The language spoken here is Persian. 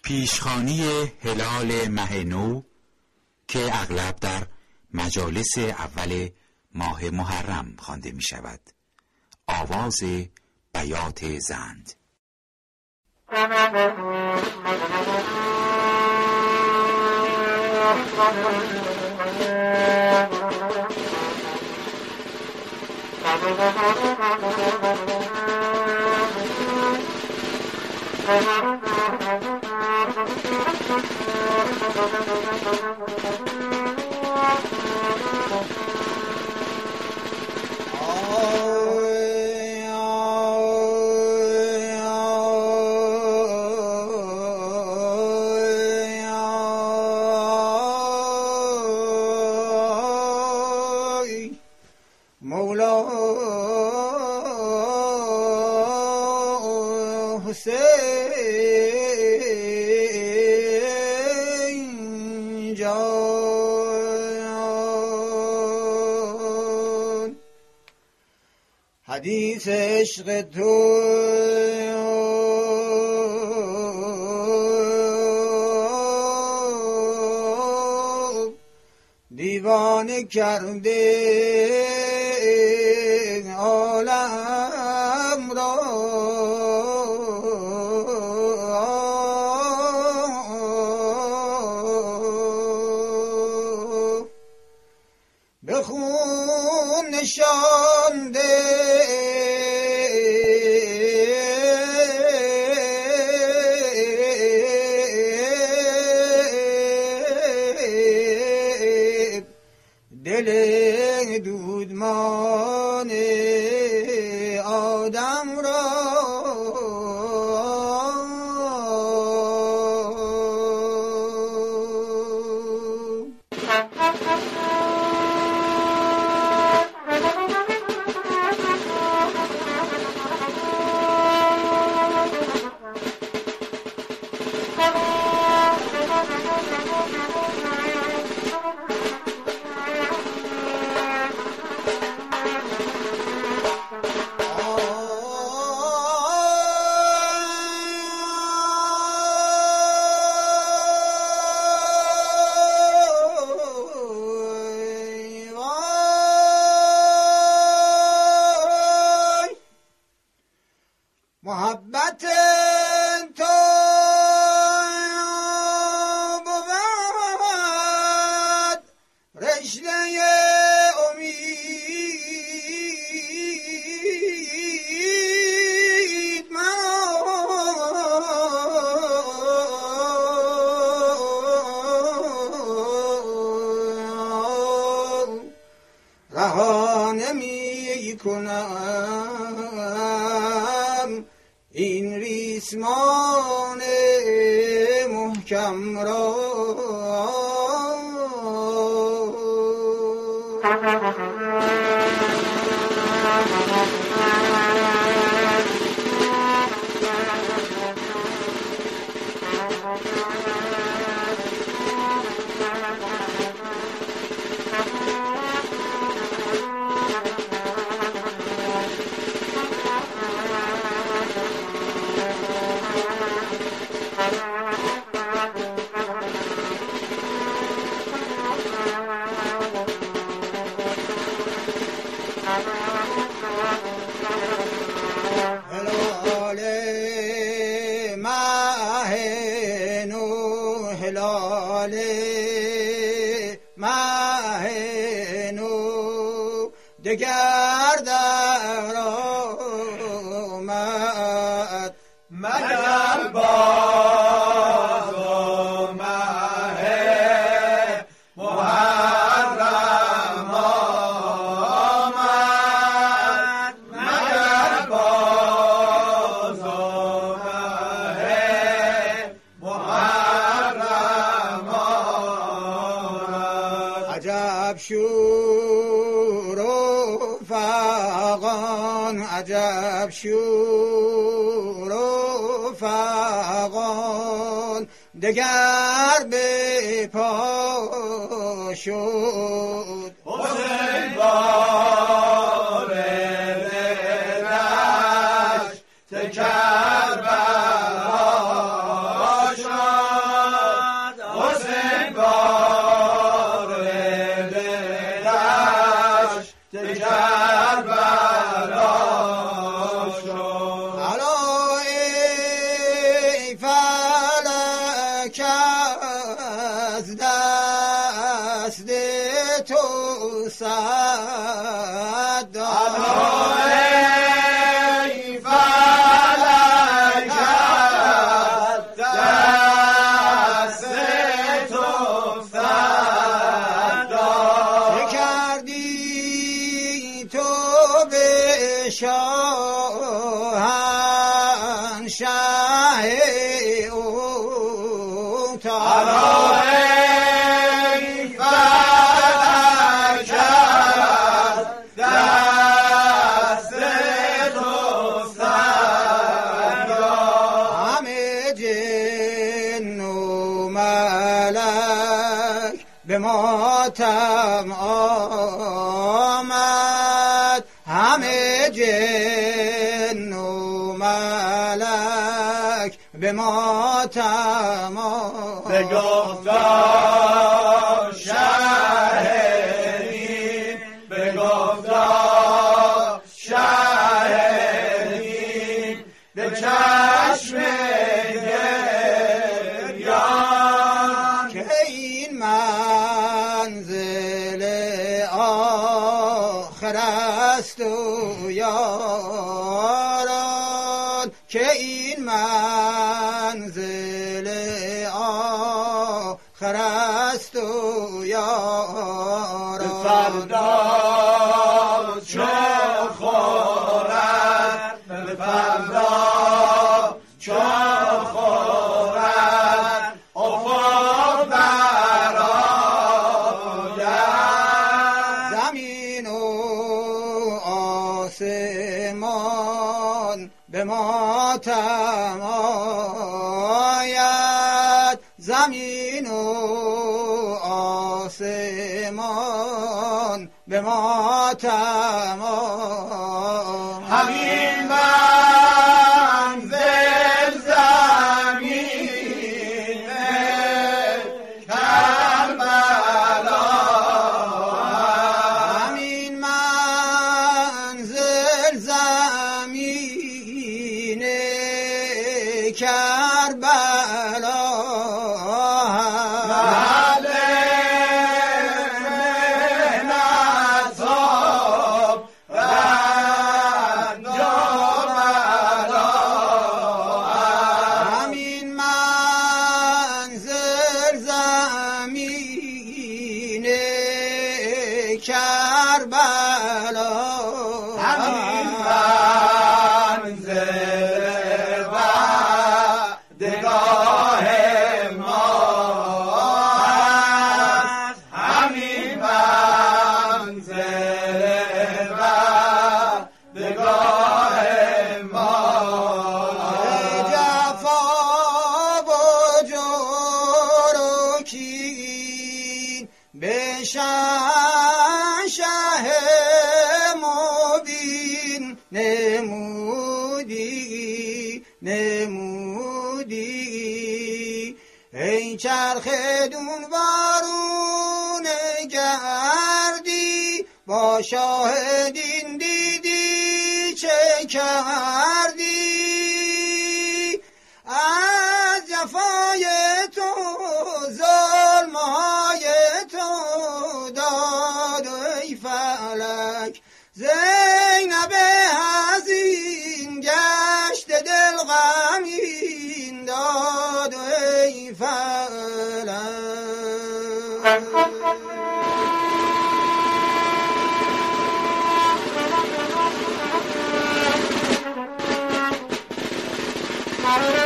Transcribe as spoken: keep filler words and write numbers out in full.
پیشخوانی هلال ماه نو که اغلب در مجالس اول ماه محرم خوانده می شود. آواز بیات زند. حدیث عشق تو دیوانه کرده عالم را، بخون نشانده دل دودمان آدم را. محبت تو بود رشته امید مرا، رها نمی کنم این ریسمان محکم را. هلال ماه نو، هلال ماه نو، دگر در آمد مگر باز و ماه محرم آمد، مگر باز و ماه محرم آمد. عجب شور و فغان، عجب شور و فغان، دگر به پا شد حسین بار دلش ز کربلا شد، شد حسین بار دلش ز کربلا شد. الا ای فلک از دست تو صد شاهنشاه او تا ای فلک دست تو صدا. همه جن و ملک به ماتم آمد، همه جن و ملک به ماتم آمد. بگفتا شاهدین، بگفتا شاهدین به چشم گریان که این منزل آخر است و یاران، که این منزل آخر است و یاران. به فردا چه خورد، به فردا چه خورد افق برآید. زمین و آسمان به ماتم آید، زمین و آسمان به ماتم آید. همین منزل زمین کربلا، همین منزل زمین کربلا. کربلا همین منزل وعدگاه ماست، همین منزل وعدگاه ماست. جفا و جور و کین بشن شه مبین نمودی نمودی، ای چرخ دون وارون گردی با شاهدین دیدی چه کردی. از جفای تو ظلمهای تو داد ای فلک، زینب حزین گشت دل غمین داد ای فلک.